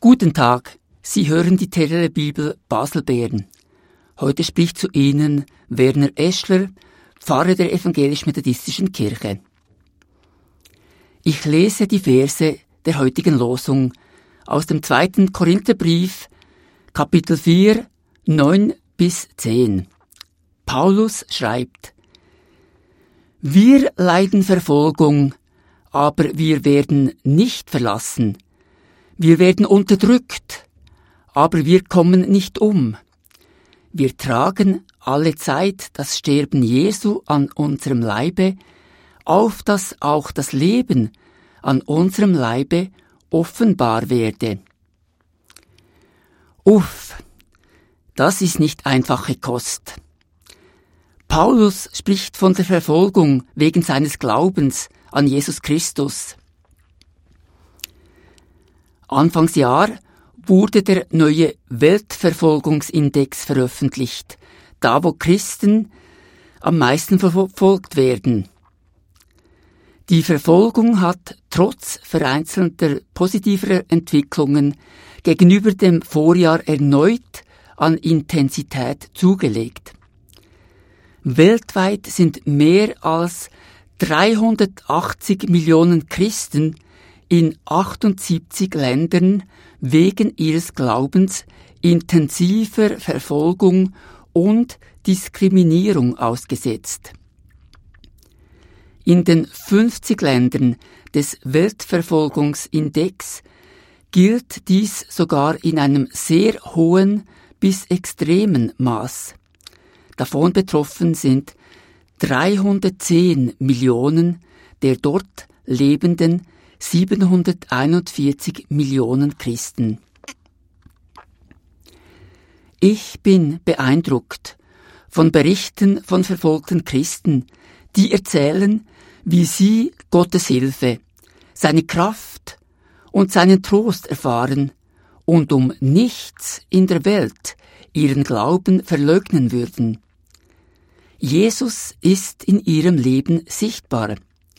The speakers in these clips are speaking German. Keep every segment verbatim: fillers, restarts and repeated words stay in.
Guten Tag, Sie hören die Telebibel Basel-Bern. Heute spricht zu Ihnen Werner Eschler, Pfarrer der Evangelisch-Methodistischen Kirche. Ich lese die Verse der heutigen Losung aus dem zweiten Korintherbrief, Kapitel vier, neun bis zehn. Paulus schreibt: Wir leiden Verfolgung, aber wir werden nicht verlassen. Wir werden unterdrückt, aber wir kommen nicht um. Wir tragen alle Zeit das Sterben Jesu an unserem Leibe, auf dass auch das Leben an unserem Leibe offenbar werde. Uff, das ist nicht einfache Kost. Paulus spricht von der Verfolgung wegen seines Glaubens an Jesus Christus. Anfangsjahr wurde der neue Weltverfolgungsindex veröffentlicht, da wo Christen am meisten verfolgt werden. Die Verfolgung hat trotz vereinzelter positiver Entwicklungen gegenüber dem Vorjahr erneut an Intensität zugelegt. Weltweit sind mehr als dreihundertachtzig Millionen Christen in achtundsiebzig Ländern wegen ihres Glaubens intensiver Verfolgung und Diskriminierung ausgesetzt. In den fünfzig Ländern des Weltverfolgungsindex gilt dies sogar in einem sehr hohen bis extremen Maß. Davon betroffen sind dreihundertzehn Millionen der dort lebenden siebenhunderteinundvierzig Millionen Christen. Ich bin beeindruckt von Berichten von verfolgten Christen, die erzählen, wie sie Gottes Hilfe, seine Kraft und seinen Trost erfahren und um nichts in der Welt ihren Glauben verleugnen würden. Jesus ist in ihrem Leben sichtbar.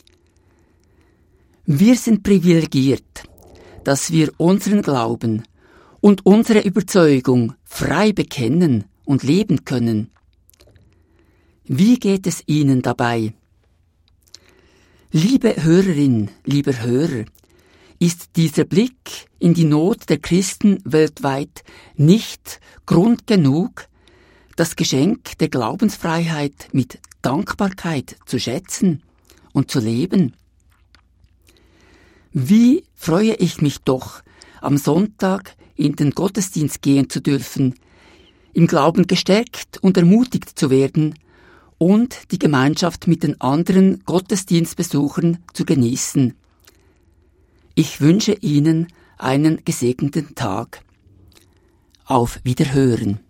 Wir sind privilegiert, dass wir unseren Glauben und unsere Überzeugung frei bekennen und leben können. Wie geht es Ihnen dabei? Liebe Hörerin, lieber Hörer, ist dieser Blick in die Not der Christen weltweit nicht Grund genug, das Geschenk der Glaubensfreiheit mit Dankbarkeit zu schätzen und zu leben? Wie freue ich mich doch, am Sonntag in den Gottesdienst gehen zu dürfen, im Glauben gestärkt und ermutigt zu werden und die Gemeinschaft mit den anderen Gottesdienstbesuchern zu genießen. Ich wünsche Ihnen einen gesegneten Tag. Auf Wiederhören.